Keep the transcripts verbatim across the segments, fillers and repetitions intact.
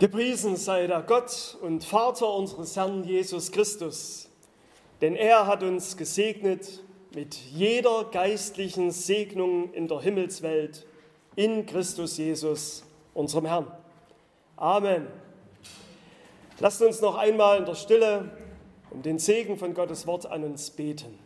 Gepriesen sei der Gott und Vater unseres Herrn Jesus Christus, denn er hat uns gesegnet mit jeder geistlichen Segnung in der Himmelswelt in Christus Jesus, unserem Herrn. Amen. Lasst uns noch einmal in der Stille um den Segen von Gottes Wort an uns beten.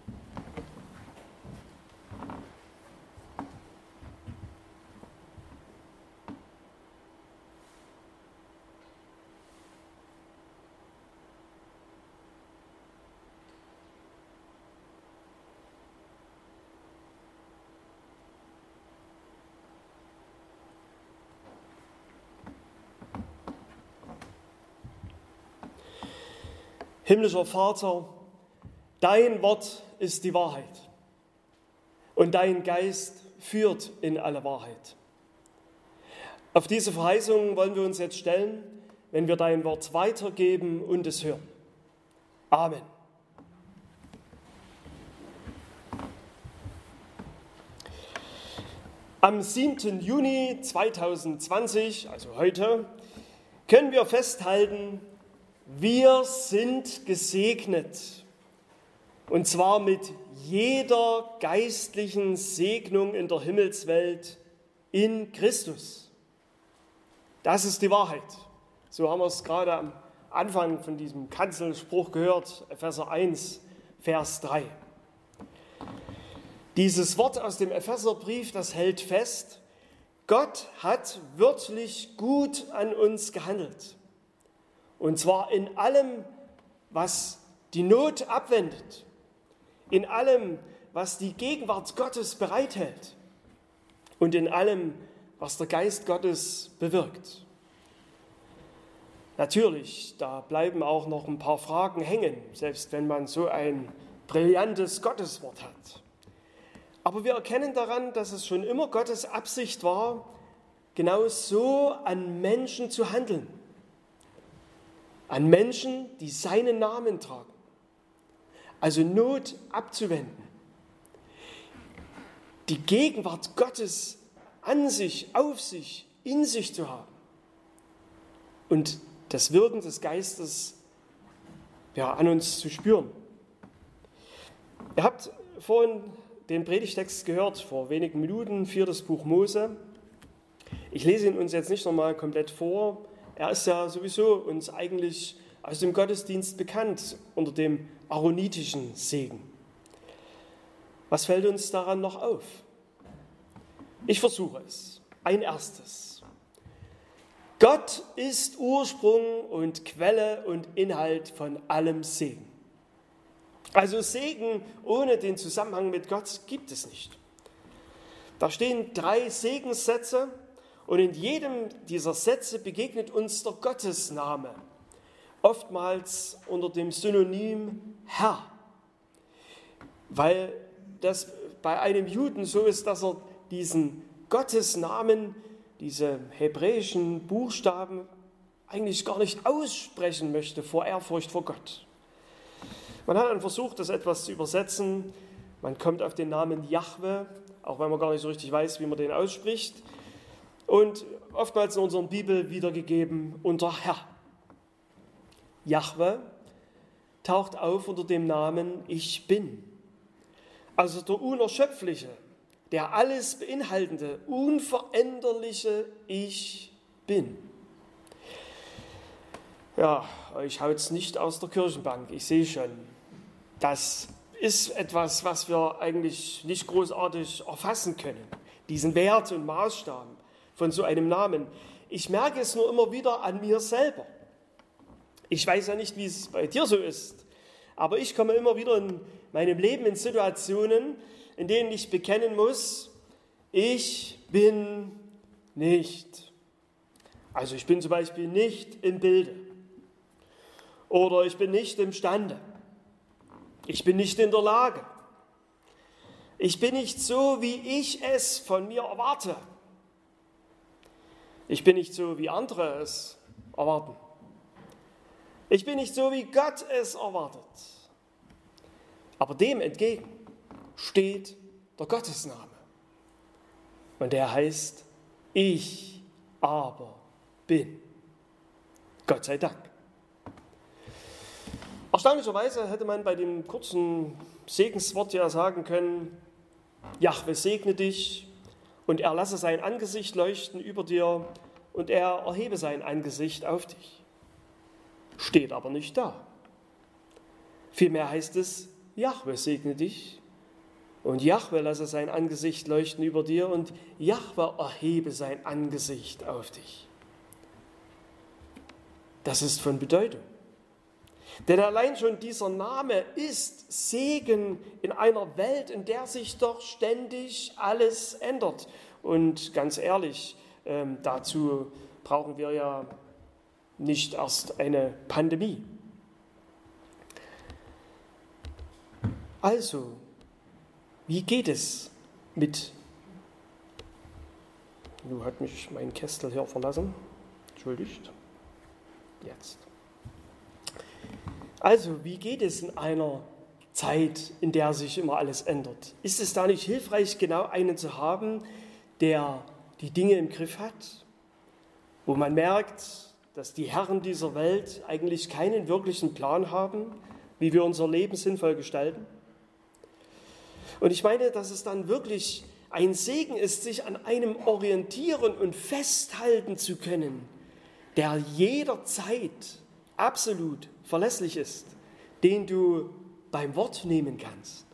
Himmlischer Vater, dein Wort ist die Wahrheit und dein Geist führt in alle Wahrheit. Auf diese Verheißung wollen wir uns jetzt stellen, wenn wir dein Wort weitergeben und es hören. Amen. Am siebten Juni zweitausendzwanzig, also heute, können wir festhalten, wir sind gesegnet, und zwar mit jeder geistlichen Segnung in der Himmelswelt in Christus. Das ist die Wahrheit. So haben wir es gerade am Anfang von diesem Kanzelspruch gehört, Epheser eins, Vers drei. Dieses Wort aus dem Epheserbrief, das hält fest, Gott hat wirklich gut an uns gehandelt. Und zwar in allem, was die Not abwendet, in allem, was die Gegenwart Gottes bereithält und in allem, was der Geist Gottes bewirkt. Natürlich, da bleiben auch noch ein paar Fragen hängen, selbst wenn man so ein brillantes Gotteswort hat. Aber wir erkennen daran, dass es schon immer Gottes Absicht war, genau so an Menschen zu handeln. An Menschen, die seinen Namen tragen. Also Not abzuwenden. Die Gegenwart Gottes an sich, auf sich, in sich zu haben. Und das Wirken des Geistes ja, an uns zu spüren. Ihr habt vorhin den Predigtext gehört, vor wenigen Minuten, viertes Buch Mose. Ich lese ihn uns jetzt nicht nochmal komplett vor. Er ist ja sowieso uns eigentlich aus dem Gottesdienst bekannt, unter dem aaronitischen Segen. Was fällt uns daran noch auf? Ich versuche es. Ein erstes. Gott ist Ursprung und Quelle und Inhalt von allem Segen. Also Segen ohne den Zusammenhang mit Gott gibt es nicht. Da stehen drei Segenssätze. Und in jedem dieser Sätze begegnet uns der Gottesname, oftmals unter dem Synonym Herr, weil das bei einem Juden so ist, dass er diesen Gottesnamen, diese hebräischen Buchstaben eigentlich gar nicht aussprechen möchte vor Ehrfurcht vor Gott. Man hat dann versucht, das etwas zu übersetzen. Man kommt auf den Namen Jahwe, auch wenn man gar nicht so richtig weiß, wie man den ausspricht. Und oftmals in unserer Bibel wiedergegeben unter Herr. Jahwe taucht auf unter dem Namen Ich Bin. Also der Unerschöpfliche, der alles beinhaltende, unveränderliche Ich Bin. Ja, euch haut's nicht aus der Kirchenbank, ich sehe schon. Das ist etwas, was wir eigentlich nicht großartig erfassen können. Diesen Wert und Maßstab von so einem Namen. Ich merke es nur immer wieder an mir selber. Ich weiß ja nicht, wie es bei dir so ist, aber ich komme immer wieder in meinem Leben in Situationen, in denen ich bekennen muss, ich bin nicht. Also ich bin zum Beispiel nicht im Bilde oder ich bin nicht imstande. Ich bin nicht in der Lage. Ich bin nicht so, wie ich es von mir erwarte. Ich bin nicht so, wie andere es erwarten. Ich bin nicht so, wie Gott es erwartet. Aber dem entgegen steht der Gottesname. Und der heißt, ich aber bin. Gott sei Dank. Erstaunlicherweise hätte man bei dem kurzen Segenswort ja sagen können, Jahwe segne dich und er lasse sein Angesicht leuchten über dir und er erhebe sein Angesicht auf dich. Steht aber nicht da. Vielmehr heißt es, Jahwe segne dich und Jahwe lasse sein Angesicht leuchten über dir und Jahwe erhebe sein Angesicht auf dich. Das ist von Bedeutung. Denn allein schon dieser Name ist Segen in einer Welt, in der sich doch ständig alles ändert. Und ganz ehrlich, ähm, dazu brauchen wir ja nicht erst eine Pandemie. Also, wie geht es mit... Nun hat mich mein Kästel hier verlassen. Entschuldigt. Jetzt. Also, wie geht es in einer Zeit, in der sich immer alles ändert? Ist es da nicht hilfreich, genau einen zu haben, der die Dinge im Griff hat? Wo man merkt, dass die Herren dieser Welt eigentlich keinen wirklichen Plan haben, wie wir unser Leben sinnvoll gestalten? Und ich meine, dass es dann wirklich ein Segen ist, sich an einem orientieren und festhalten zu können, der jederzeit absolut verlässlich ist, den du beim Wort nehmen kannst.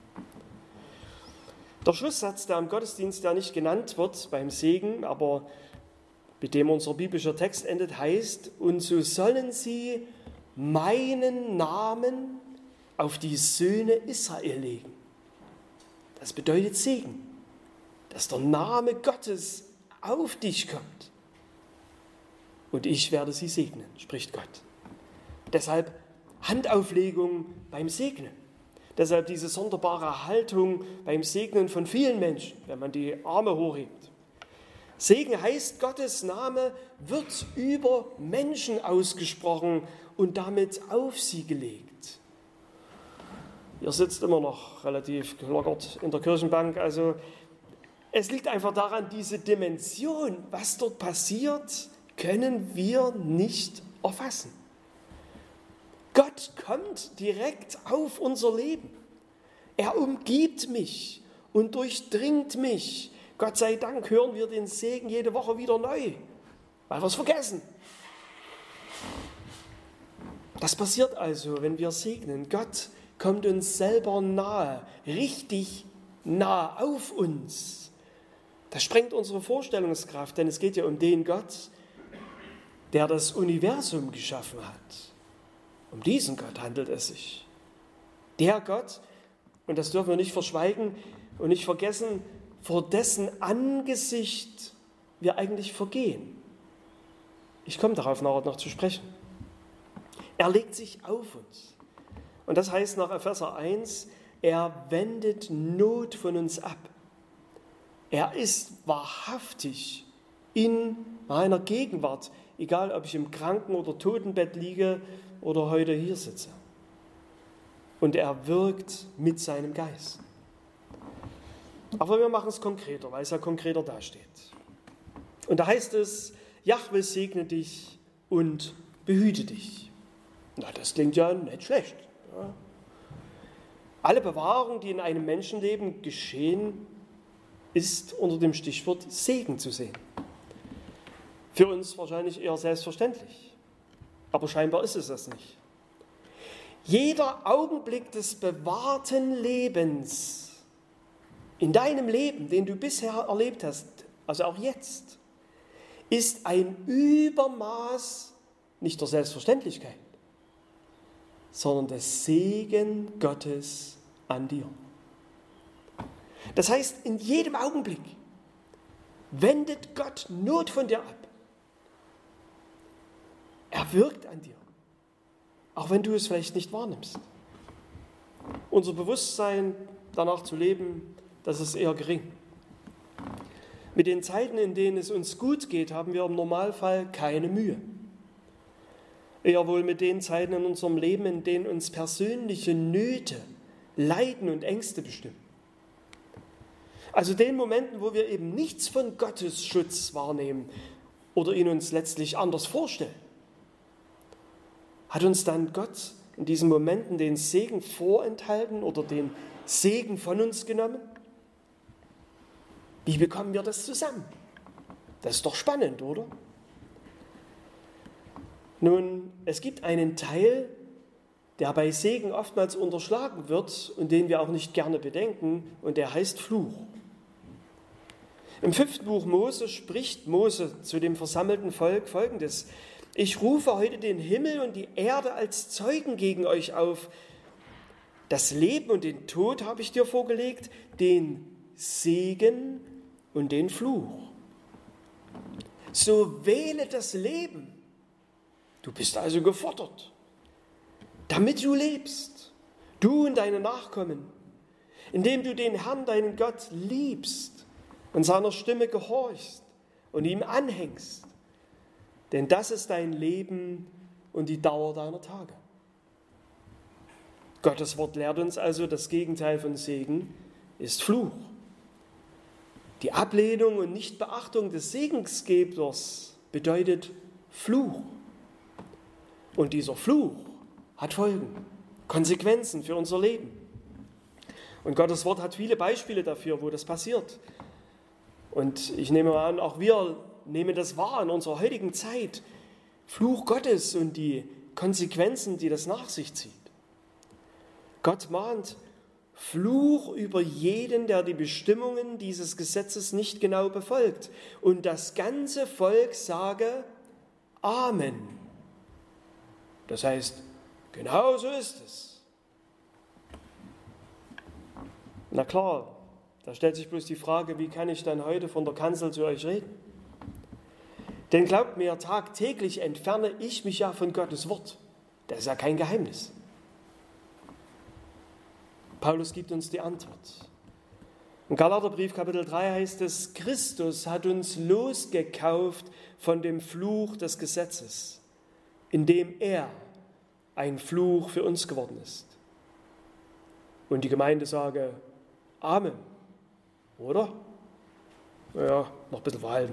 Der Schlusssatz, der im Gottesdienst ja nicht genannt wird beim Segen, aber mit dem unser biblischer Text endet, heißt, und so sollen sie meinen Namen auf die Söhne Israel legen. Das bedeutet Segen, dass der Name Gottes auf dich kommt. Und ich werde sie segnen, spricht Gott. Deshalb Handauflegung beim Segnen. Deshalb diese sonderbare Haltung beim Segnen von vielen Menschen, wenn man die Arme hochhebt. Segen heißt, Gottes Name wird über Menschen ausgesprochen und damit auf sie gelegt. Ihr sitzt immer noch relativ gelockert in der Kirchenbank. Also es liegt einfach daran, diese Dimension, was dort passiert, können wir nicht erfassen. Gott kommt direkt auf unser Leben. Er umgibt mich und durchdringt mich. Gott sei Dank hören wir den Segen jede Woche wieder neu, weil wir es vergessen. Das passiert also, wenn wir segnen. Gott kommt uns selber nahe, richtig nah auf uns. Das sprengt unsere Vorstellungskraft, denn es geht ja um den Gott, der das Universum geschaffen hat. Um diesen Gott handelt es sich. Der Gott, und das dürfen wir nicht verschweigen und nicht vergessen, vor dessen Angesicht wir eigentlich vergehen. Ich komme darauf nachher noch zu sprechen. Er legt sich auf uns. Und das heißt nach Epheser eins, er wendet Not von uns ab. Er ist wahrhaftig in meiner Gegenwart, egal ob ich im Kranken- oder Totenbett liege oder heute hier sitze. Und er wirkt mit seinem Geist. Aber wir machen es konkreter, weil es ja konkreter dasteht. Und da heißt es, Jahwe segne dich und behüte dich. Na, das klingt ja nicht schlecht. Ja. Alle Bewahrung, die in einem Menschenleben geschehen, ist unter dem Stichwort Segen zu sehen. Für uns wahrscheinlich eher selbstverständlich, aber scheinbar ist es das nicht. Jeder Augenblick des bewahrten Lebens in deinem Leben, den du bisher erlebt hast, also auch jetzt, ist ein Übermaß nicht der Selbstverständlichkeit, sondern des Segen Gottes an dir. Das heißt, in jedem Augenblick wendet Gott Not von dir ab. Er wirkt an dir, auch wenn du es vielleicht nicht wahrnimmst. Unser Bewusstsein danach zu leben, das ist eher gering. Mit den Zeiten, in denen es uns gut geht, haben wir im Normalfall keine Mühe. Eher wohl mit den Zeiten in unserem Leben, in denen uns persönliche Nöte, Leiden und Ängste bestimmen. Also den Momenten, wo wir eben nichts von Gottes Schutz wahrnehmen oder ihn uns letztlich anders vorstellen. Hat uns dann Gott in diesen Momenten den Segen vorenthalten oder den Segen von uns genommen? Wie bekommen wir das zusammen? Das ist doch spannend, oder? Nun, es gibt einen Teil, der bei Segen oftmals unterschlagen wird und den wir auch nicht gerne bedenken, und der heißt Fluch. Im fünften Buch Mose spricht Mose zu dem versammelten Volk Folgendes: Ich rufe heute den Himmel und die Erde als Zeugen gegen euch auf. Das Leben und den Tod habe ich dir vorgelegt, den Segen und den Fluch. So wähle das Leben. Du bist also gefordert, damit du lebst, du und deine Nachkommen, indem du den Herrn, deinen Gott, liebst und seiner Stimme gehorchst und ihm anhängst. Denn das ist dein Leben und die Dauer deiner Tage. Gottes Wort lehrt uns also, das Gegenteil von Segen ist Fluch. Die Ablehnung und Nichtbeachtung des Segensgebers bedeutet Fluch. Und dieser Fluch hat Folgen, Konsequenzen für unser Leben. Und Gottes Wort hat viele Beispiele dafür, wo das passiert. Und ich nehme mal an, auch wir nehmen das wahr in unserer heutigen Zeit. Fluch Gottes und die Konsequenzen, die das nach sich zieht. Gott mahnt: Fluch über jeden, der die Bestimmungen dieses Gesetzes nicht genau befolgt. Und das ganze Volk sage Amen. Das heißt, genau so ist es. Na klar, da stellt sich bloß die Frage, wie kann ich dann heute von der Kanzel zu euch reden? Denn glaubt mir, tagtäglich entferne ich mich ja von Gottes Wort. Das ist ja kein Geheimnis. Paulus gibt uns die Antwort. Im Galaterbrief Kapitel drei heißt es: Christus hat uns losgekauft von dem Fluch des Gesetzes, indem er ein Fluch für uns geworden ist. Und die Gemeinde sage Amen, oder? Ja, noch ein bisschen verhalten.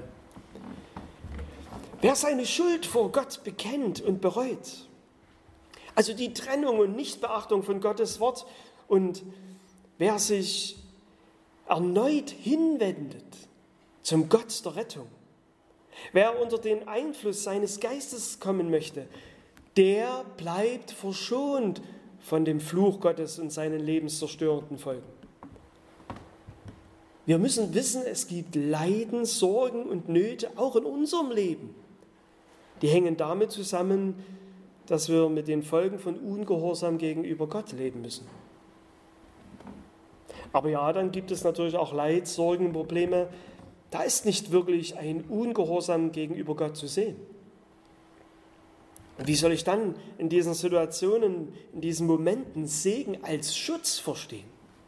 Wer seine Schuld vor Gott bekennt und bereut, also die Trennung und Nichtbeachtung von Gottes Wort, und wer sich erneut hinwendet zum Gott der Rettung, wer unter den Einfluss seines Geistes kommen möchte, der bleibt verschont von dem Fluch Gottes und seinen lebenszerstörenden Folgen. Wir müssen wissen, es gibt Leiden, Sorgen und Nöte auch in unserem Leben. Die hängen damit zusammen, dass wir mit den Folgen von Ungehorsam gegenüber Gott leben müssen. Aber ja, dann gibt es natürlich auch Leid, Sorgen, Probleme. Da ist nicht wirklich ein Ungehorsam gegenüber Gott zu sehen. Und wie soll ich dann in diesen Situationen, in diesen Momenten Segen als Schutz verstehen?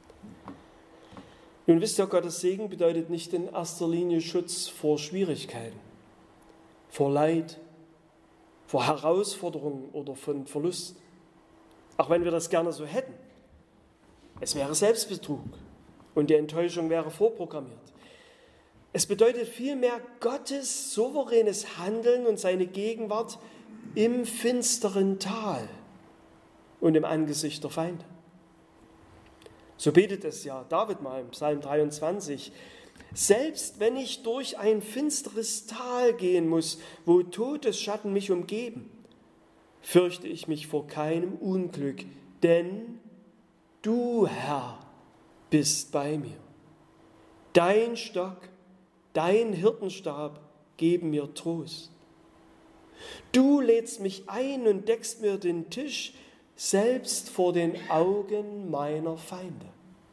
Nun wisst ihr, Gottes Segen bedeutet nicht in erster Linie Schutz vor Schwierigkeiten, vor Leid, vor Herausforderungen oder von Verlusten. Auch wenn wir das gerne so hätten. Es wäre Selbstbetrug und die Enttäuschung wäre vorprogrammiert. Es bedeutet vielmehr Gottes souveränes Handeln und seine Gegenwart im finsteren Tal und im Angesicht der Feinde. So betet es ja David mal im Psalm dreiundzwanzig. Selbst wenn ich durch ein finsteres Tal gehen muss, wo Todesschatten mich umgeben, fürchte ich mich vor keinem Unglück, denn du, Herr, bist bei mir. Dein Stock, dein Hirtenstab geben mir Trost. Du lädst mich ein und deckst mir den Tisch, selbst vor den Augen meiner Feinde.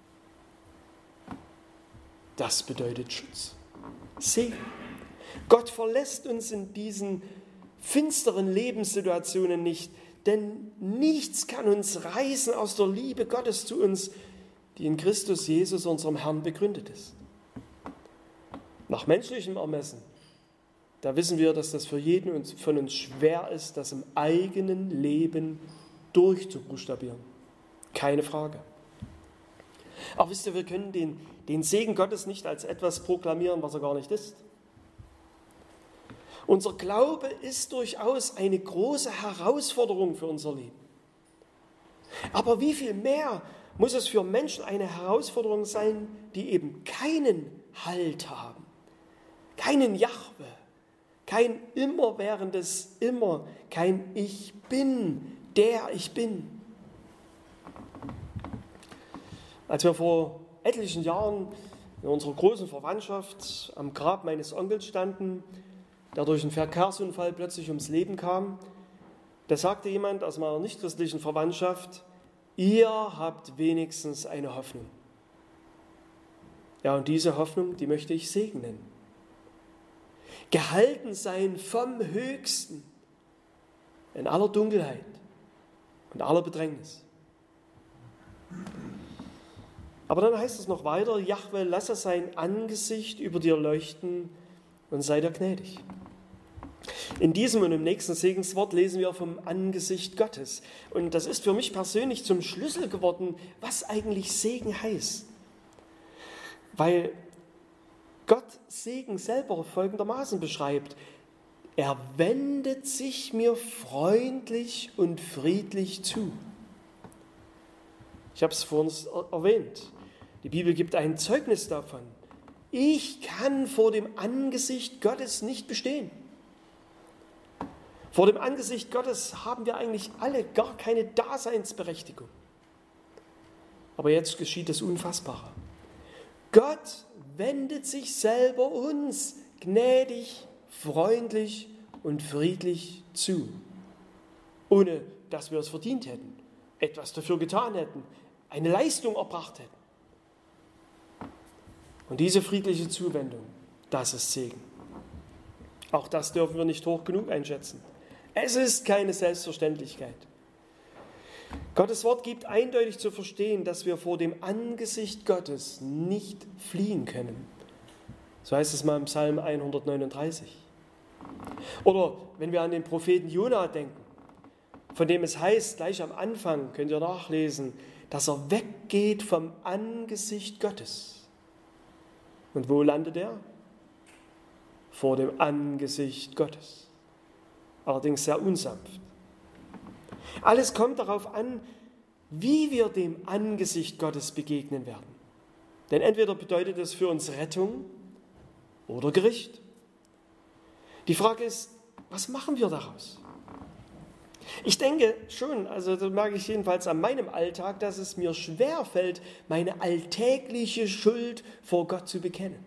Das bedeutet Schutz, Segen. Gott verlässt uns in diesen finsteren Lebenssituationen nicht, denn nichts kann uns reißen aus der Liebe Gottes zu uns, die in Christus Jesus, unserem Herrn, begründet ist. Nach menschlichem Ermessen, da wissen wir, dass das für jeden von uns schwer ist, das im eigenen Leben durchzubuchstabieren. Keine Frage. Aber wisst ihr, wir können den, den Segen Gottes nicht als etwas proklamieren, was er gar nicht ist. Unser Glaube ist durchaus eine große Herausforderung für unser Leben. Aber wie viel mehr muss es für Menschen eine Herausforderung sein, die eben keinen Halt haben, keinen Jahwe, kein immerwährendes Immer, kein Ich bin, der ich bin. Als wir vor etlichen Jahren in unserer großen Verwandtschaft am Grab meines Onkels standen, der durch einen Verkehrsunfall plötzlich ums Leben kam, da sagte jemand aus meiner nichtchristlichen Verwandtschaft: Ihr habt wenigstens eine Hoffnung. Ja, und diese Hoffnung, die möchte ich segnen. Gehalten sein vom Höchsten in aller Dunkelheit und aller Bedrängnis. Aber dann heißt es noch weiter: Jahwe, lasse sein Angesicht über dir leuchten und sei dir gnädig. In diesem und im nächsten Segenswort lesen wir vom Angesicht Gottes. Und das ist für mich persönlich zum Schlüssel geworden, was eigentlich Segen heißt. Weil Gott Segen selber folgendermaßen beschreibt: Er wendet sich mir freundlich und friedlich zu. Ich habe es vorhin erwähnt. Die Bibel gibt ein Zeugnis davon. Ich kann vor dem Angesicht Gottes nicht bestehen. Vor dem Angesicht Gottes haben wir eigentlich alle gar keine Daseinsberechtigung. Aber jetzt geschieht das Unfassbare. Gott wendet sich selber uns gnädig, freundlich und friedlich zu, ohne dass wir es verdient hätten, etwas dafür getan hätten, eine Leistung erbracht hätten. Und diese friedliche Zuwendung, das ist Segen. Auch das dürfen wir nicht hoch genug einschätzen. Es ist keine Selbstverständlichkeit. Gottes Wort gibt eindeutig zu verstehen, dass wir vor dem Angesicht Gottes nicht fliehen können. So heißt es mal im Psalm hundertneununddreißig. Oder wenn wir an den Propheten Jona denken, von dem es heißt, gleich am Anfang, könnt ihr nachlesen, dass er weggeht vom Angesicht Gottes. Und wo landet er? Vor dem Angesicht Gottes. Allerdings sehr unsanft. Alles kommt darauf an, wie wir dem Angesicht Gottes begegnen werden. Denn entweder bedeutet es für uns Rettung oder Gericht. Die Frage ist, was machen wir daraus? Ich denke schon, also das merke ich jedenfalls an meinem Alltag, dass es mir schwerfällt, meine alltägliche Schuld vor Gott zu bekennen.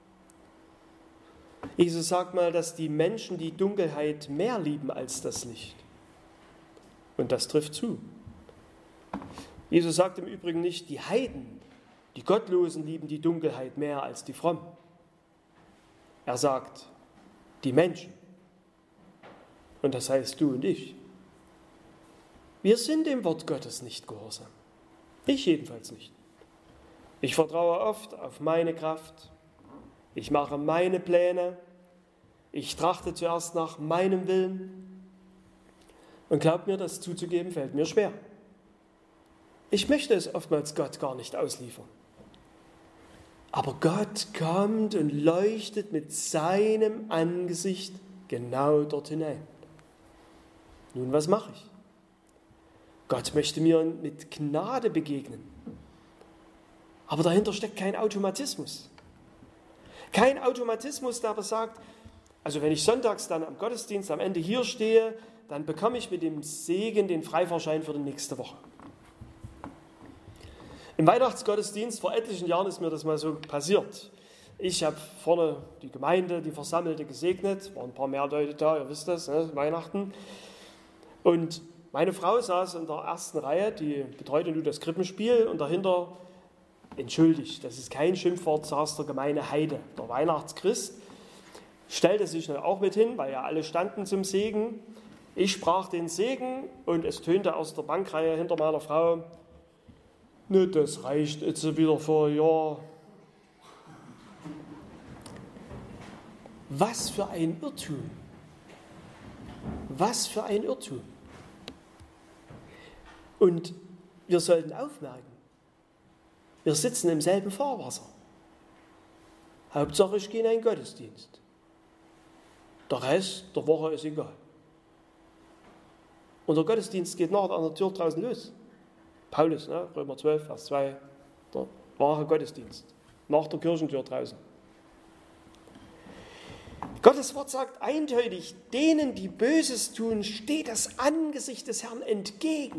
Jesus sagt mal, dass die Menschen die Dunkelheit mehr lieben als das Licht. Und das trifft zu. Jesus sagt im Übrigen nicht, die Heiden, die Gottlosen lieben die Dunkelheit mehr als die Frommen. Er sagt, die Menschen. Und das heißt du und ich. Wir sind dem Wort Gottes nicht gehorsam. Ich jedenfalls nicht. Ich vertraue oft auf meine Kraft. Ich mache meine Pläne. Ich trachte zuerst nach meinem Willen. Und glaubt mir, das zuzugeben, fällt mir schwer. Ich möchte es oftmals Gott gar nicht ausliefern. Aber Gott kommt und leuchtet mit seinem Angesicht genau dort hinein. Nun, was mache ich? Gott möchte mir mit Gnade begegnen. Aber dahinter steckt kein Automatismus. Kein Automatismus, der aber sagt, also wenn ich sonntags dann am Gottesdienst am Ende hier stehe, dann bekomme ich mit dem Segen den Freifahrtschein für die nächste Woche. Im Weihnachtsgottesdienst vor etlichen Jahren ist mir das mal so passiert. Ich habe vorne die Gemeinde, die Versammelte gesegnet, waren ein paar mehr Leute da, ihr wisst das, ne, Weihnachten. Und meine Frau saß in der ersten Reihe, die betreute nun das Krippenspiel und dahinter, entschuldigt, das ist kein Schimpfwort, saß der gemeine Heide, der Weihnachtschrist, stellte sich dann auch mit hin, weil ja alle standen zum Segen. Ich sprach den Segen und es tönte aus der Bankreihe hinter meiner Frau, ne, das reicht jetzt wieder vor ein Jahr. Was für ein Irrtum. Was für ein Irrtum. Und wir sollten aufmerken, wir sitzen im selben Fahrwasser. Hauptsache, ich gehe in einen Gottesdienst. Der Rest der Woche ist egal. Und der Gottesdienst geht nachher an der Tür draußen los. Paulus, ne? Römer zwölf, Vers zwei, der wahre Gottesdienst. Nach der Kirchentür draußen. Gottes Wort sagt eindeutig, denen, die Böses tun, steht das Angesicht des Herrn entgegen.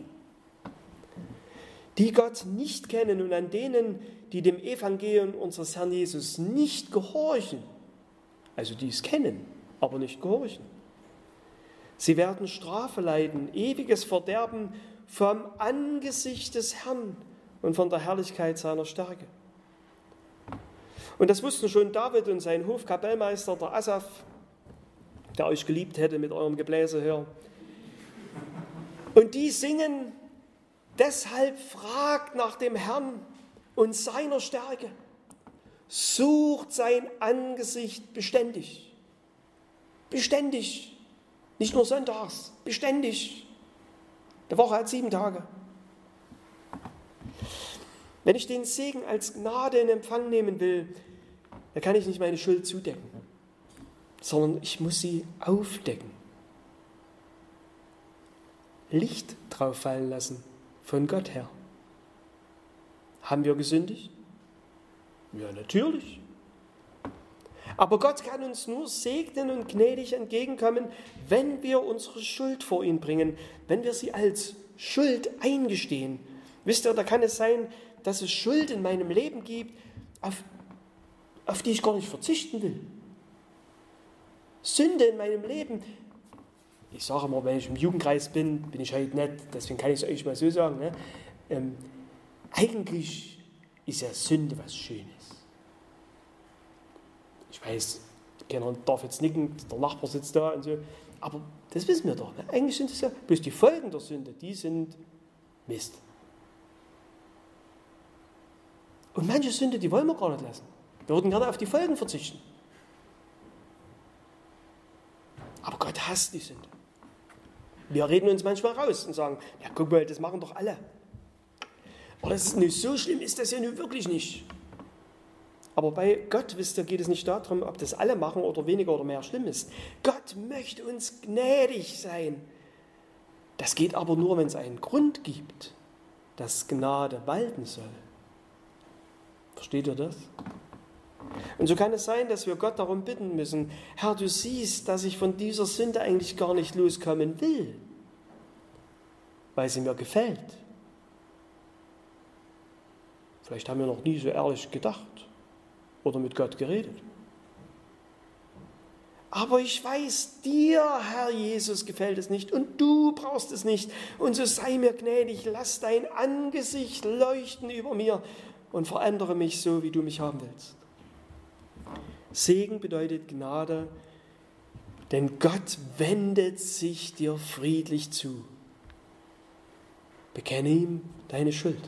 Die Gott nicht kennen und an denen, die dem Evangelium unseres Herrn Jesus nicht gehorchen, also die es kennen, aber nicht gehorchen. Sie werden Strafe leiden, ewiges Verderben vom Angesicht des Herrn und von der Herrlichkeit seiner Stärke. Und das wussten schon David und sein Hofkapellmeister, der Asaf, der euch geliebt hätte mit eurem Gebläse her. Und die singen, deshalb fragt nach dem Herrn und seiner Stärke, sucht sein Angesicht beständig. Beständig. Nicht nur sonntags, beständig. Die Woche hat sieben Tage. Wenn ich den Segen als Gnade in Empfang nehmen will, dann kann ich nicht meine Schuld zudecken, sondern ich muss sie aufdecken. Licht drauf fallen lassen von Gott her. Haben wir gesündigt? Ja, natürlich. Aber Gott kann uns nur segnen und gnädig entgegenkommen, wenn wir unsere Schuld vor ihn bringen, wenn wir sie als Schuld eingestehen. Wisst ihr, da kann es sein, dass es Schuld in meinem Leben gibt, auf, auf die ich gar nicht verzichten will. Sünde in meinem Leben. Ich sage immer, wenn ich im Jugendkreis bin, bin ich heute nicht, deswegen kann ich es euch mal so sagen. Ne? Ähm, eigentlich ist ja Sünde was Schönes. Ich weiß, keiner darf jetzt nicken, der Nachbar sitzt da und so, aber das wissen wir doch. Ne? Eigentlich sind es ja bloß die Folgen der Sünde, die sind Mist. Und manche Sünde, die wollen wir gar nicht lassen. Wir würden gerne auf die Folgen verzichten. Aber Gott hasst die Sünde. Wir reden uns manchmal raus und sagen, ja guck mal, das machen doch alle. Aber das ist nicht so schlimm, ist das ja nun wirklich nicht. Aber bei Gott, wisst ihr, geht es nicht darum, ob das alle machen oder weniger oder mehr schlimm ist. Gott möchte uns gnädig sein. Das geht aber nur, wenn es einen Grund gibt, dass Gnade walten soll. Versteht ihr das? Und so kann es sein, dass wir Gott darum bitten müssen, Herr, du siehst, dass ich von dieser Sünde eigentlich gar nicht loskommen will, weil sie mir gefällt. Vielleicht haben wir noch nie so ehrlich gedacht oder mit Gott geredet. Aber ich weiß, dir, Herr Jesus, gefällt es nicht und du brauchst es nicht. Und so sei mir gnädig, lass dein Angesicht leuchten über mir und verändere mich so, wie du mich haben willst. Segen bedeutet Gnade, denn Gott wendet sich dir friedlich zu. Bekenne ihm deine Schuld.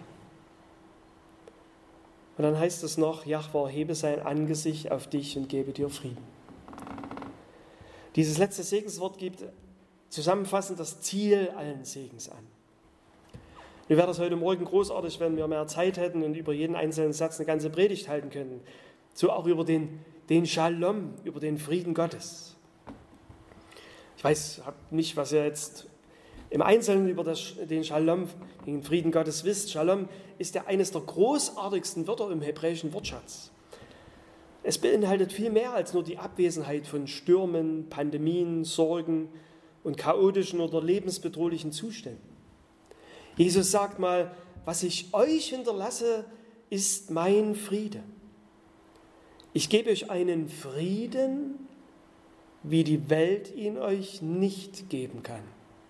Und dann heißt es noch, Jahwe hebe sein Angesicht auf dich und gebe dir Frieden. Dieses letzte Segenswort gibt zusammenfassend das Ziel allen Segens an. Mir wäre das heute Morgen großartig, wenn wir mehr Zeit hätten und über jeden einzelnen Satz eine ganze Predigt halten können. So auch über den, den Shalom, über den Frieden Gottes. Ich weiß nicht, was ihr jetzt im Einzelnen über das, den Shalom, den Frieden Gottes wisst. Shalom ist ja eines der großartigsten Wörter im hebräischen Wortschatz. Es beinhaltet viel mehr als nur die Abwesenheit von Stürmen, Pandemien, Sorgen und chaotischen oder lebensbedrohlichen Zuständen. Jesus sagt mal, was ich euch hinterlasse, ist mein Friede. Ich gebe euch einen Frieden, wie die Welt ihn euch nicht geben kann.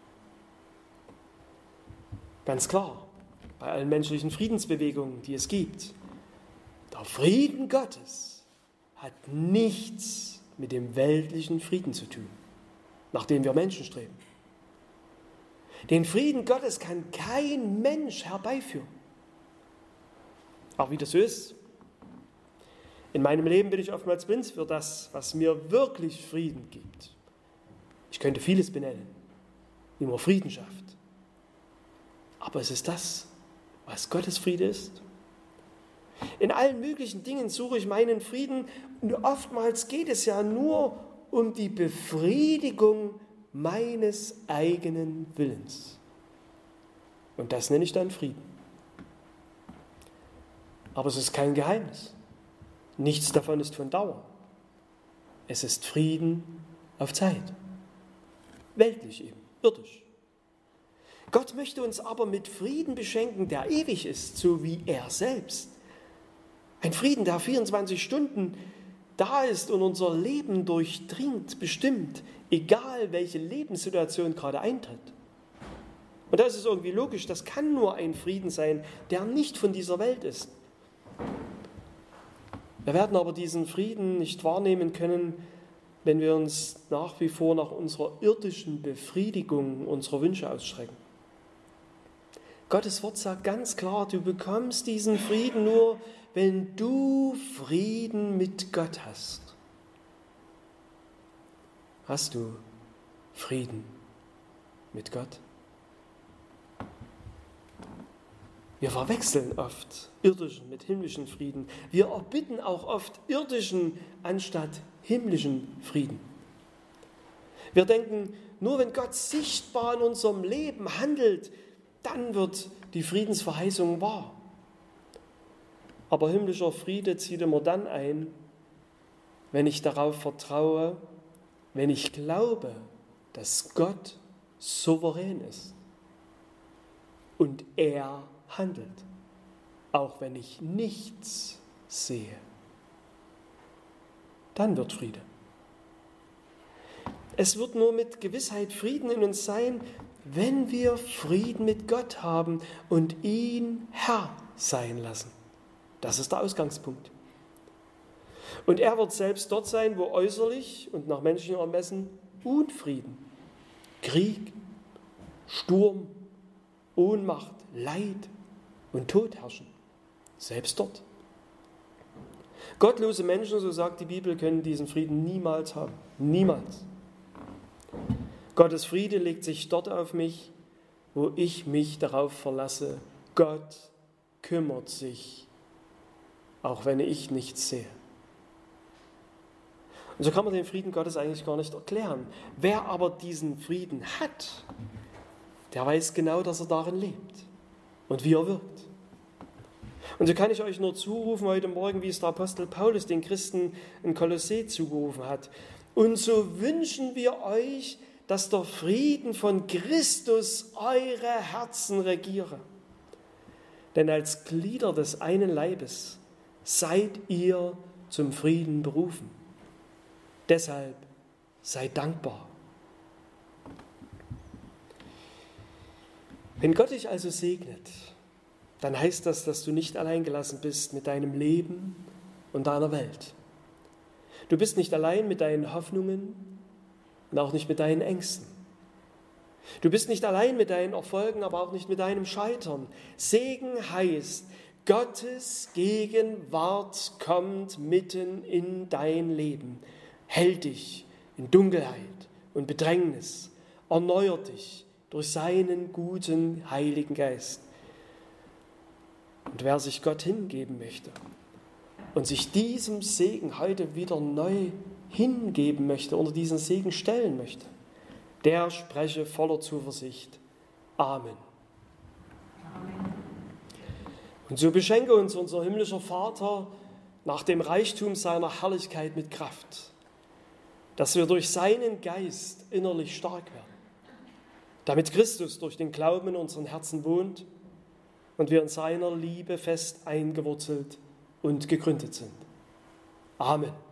Ganz klar, bei allen menschlichen Friedensbewegungen, die es gibt, der Frieden Gottes hat nichts mit dem weltlichen Frieden zu tun, nach dem wir Menschen streben. Den Frieden Gottes kann kein Mensch herbeiführen. Auch wie das so ist. In meinem Leben bin ich oftmals blind für das, was mir wirklich Frieden gibt. Ich könnte vieles benennen, wie man Frieden schafft. Aber es ist das, was Gottes Friede ist. In allen möglichen Dingen suche ich meinen Frieden und oftmals geht es ja nur um die Befriedigung meines eigenen Willens. Und das nenne ich dann Frieden. Aber es ist kein Geheimnis. Nichts davon ist von Dauer. Es ist Frieden auf Zeit. Weltlich eben, irdisch. Gott möchte uns aber mit Frieden beschenken, der ewig ist, so wie er selbst. Ein Frieden, der vierundzwanzig Stunden da ist und unser Leben durchdringt, bestimmt, egal welche Lebenssituation gerade eintritt. Und das ist irgendwie logisch, das kann nur ein Frieden sein, der nicht von dieser Welt ist. Wir werden aber diesen Frieden nicht wahrnehmen können, wenn wir uns nach wie vor nach unserer irdischen Befriedigung unserer Wünsche ausstrecken. Gottes Wort sagt ganz klar, du bekommst diesen Frieden nur, wenn du Frieden mit Gott hast. Hast du Frieden mit Gott? Wir verwechseln oft irdischen mit himmlischen Frieden. Wir erbitten auch oft irdischen anstatt himmlischen Frieden. Wir denken, nur wenn Gott sichtbar in unserem Leben handelt, dann wird die Friedensverheißung wahr. Aber himmlischer Friede zieht immer dann ein, wenn ich darauf vertraue, wenn ich glaube, dass Gott souverän ist und er handelt, auch wenn ich nichts sehe. Dann wird Friede. Es wird nur mit Gewissheit Frieden in uns sein, wenn wir Frieden mit Gott haben und ihn Herr sein lassen. Das ist der Ausgangspunkt. Und er wird selbst dort sein, wo äußerlich und nach menschlichem Ermessen Unfrieden, Krieg, Sturm, Ohnmacht, Leid und Tod herrschen. Selbst dort. Gottlose Menschen, so sagt die Bibel, können diesen Frieden niemals haben. Niemals. Gottes Friede legt sich dort auf mich, wo ich mich darauf verlasse. Gott kümmert sich, auch wenn ich nichts sehe. Und so kann man den Frieden Gottes eigentlich gar nicht erklären. Wer aber diesen Frieden hat, der weiß genau, dass er darin lebt und wie er wirkt. Und so kann ich euch nur zurufen heute Morgen, wie es der Apostel Paulus den Christen in Kolossä zugerufen hat. Und so wünschen wir euch, dass der Frieden von Christus eure Herzen regiere. Denn als Glieder des einen Leibes seid ihr zum Frieden berufen. Deshalb seid dankbar. Wenn Gott dich also segnet, dann heißt das, dass du nicht allein gelassen bist mit deinem Leben und deiner Welt. Du bist nicht allein mit deinen Hoffnungen und auch nicht mit deinen Ängsten. Du bist nicht allein mit deinen Erfolgen, aber auch nicht mit deinem Scheitern. Segen heißt, Gottes Gegenwart kommt mitten in dein Leben, hält dich in Dunkelheit und Bedrängnis, erneuert dich durch seinen guten Heiligen Geist. Und wer sich Gott hingeben möchte und sich diesem Segen heute wieder neu hingeben möchte, unter diesen Segen stellen möchte, der spreche voller Zuversicht. Amen. Amen. Und so beschenke uns unser himmlischer Vater nach dem Reichtum seiner Herrlichkeit mit Kraft, dass wir durch seinen Geist innerlich stark werden, damit Christus durch den Glauben in unseren Herzen wohnt und wir in seiner Liebe fest eingewurzelt und gegründet sind. Amen.